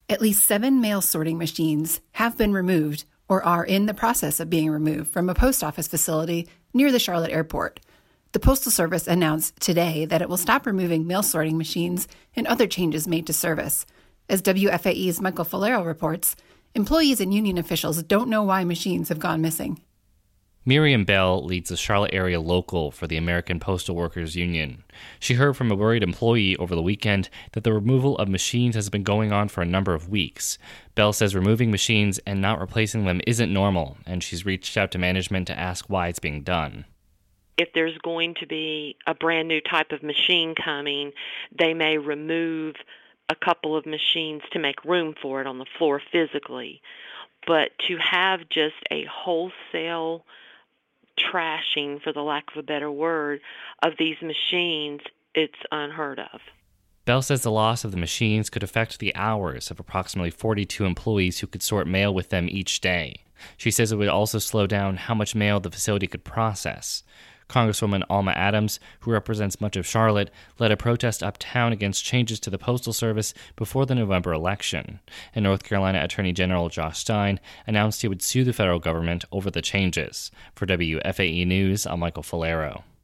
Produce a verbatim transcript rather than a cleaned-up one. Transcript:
At least seven mail sorting machines have been removed or are in the process of being removed from a post office facility near the Charlotte airport. The Postal Service announced today that it will stop removing mail sorting machines and other changes made to service. As W F A E's Michael Falero reports, employees and union officials don't know why machines have gone missing. Miriam Bell leads the Charlotte area local for the American Postal Workers Union. She heard from a worried employee over the weekend that the removal of machines has been going on for a number of weeks. Bell says removing machines and not replacing them isn't normal, and she's reached out to management to ask why it's being done. If there's going to be a brand new type of machine coming, they may remove a couple of machines to make room for it on the floor physically. But to have just a wholesale trashing, for the lack of a better word, of these machines, it's unheard of. Bell says the loss of the machines could affect the hours of approximately forty-two employees who could sort mail with them each day. She says it would also slow down how much mail the facility could process. Congresswoman Alma Adams, who represents much of Charlotte, led a protest uptown against changes to the Postal Service before the November election. And North Carolina Attorney General Josh Stein announced he would sue the federal government over the changes. For W F A E News, I'm Michael Falero.